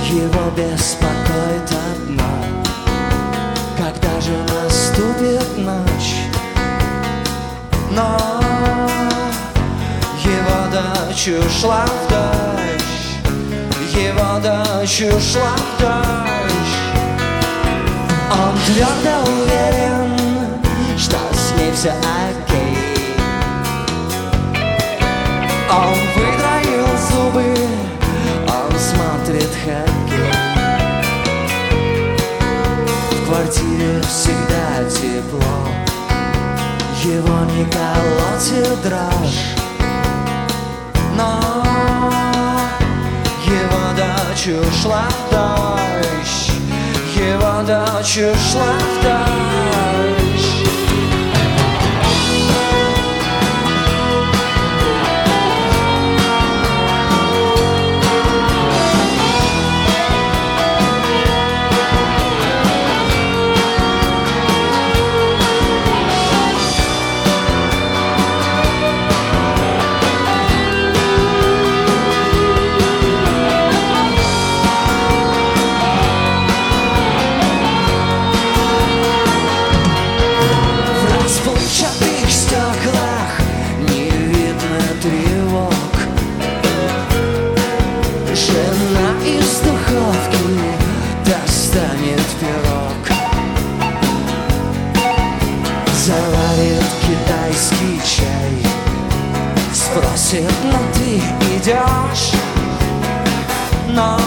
Его беспокоит одно: когда же наступит ночь? Но его дочь ушла в дождь, его дочь ушла в дождь. Он твердо уверен, что с ней все окей. Он выдраил зубы, он смотрит хоккей. В квартире всегда тепло, его не колотит дрожь. Но его дочь ушла в дождь, его дочь ушла в дождь. Заварит китайский чай, спросит: ну ты идешь? Но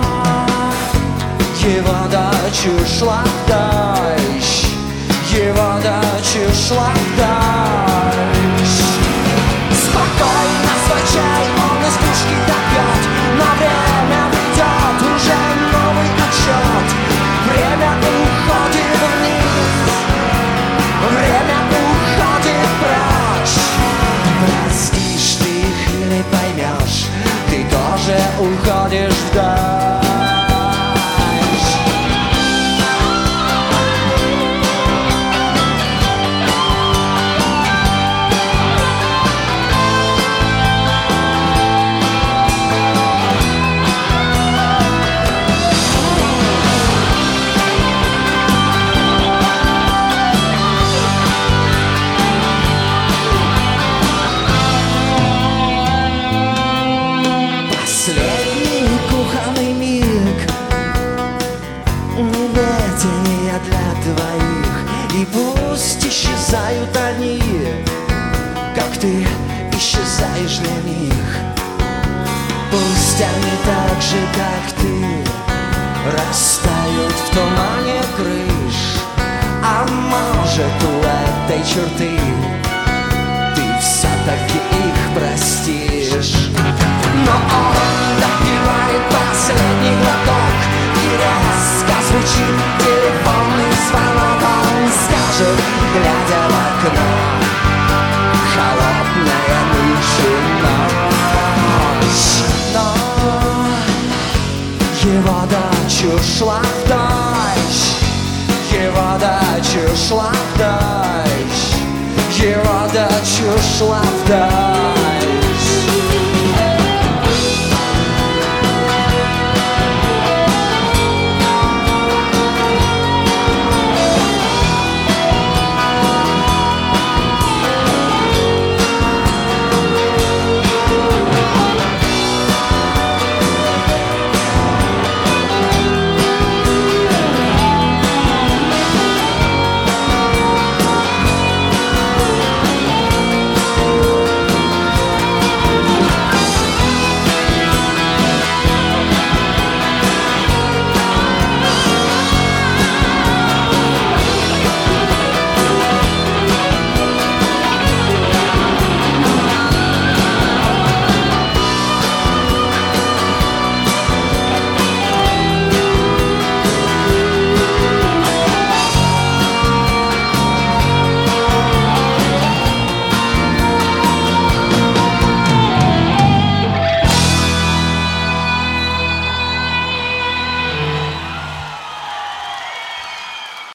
его дочь ушла в дождь, его дочь ушла в дождь. Спокойно свой чай он из кружки допьет, но время ведет уже новый отсчет. Время уходит вниз, время уходит прочь. Простишь ты их или поймешь, ты тоже уходишь в дождь. Видение для двоих, и пусть исчезают они, как ты исчезаешь для них. Пусть они так же, как ты, растают в тумане крыш. А может, у этой черты ты все-таки их простишь. Но он допивает последний глоток, и резко звучит телефонный звонок. Он скажет, глядя в окно: холодная ночь. Но его дочь ушла в дождь, его дочь ушла в дождь, его дочь ушла в дождь.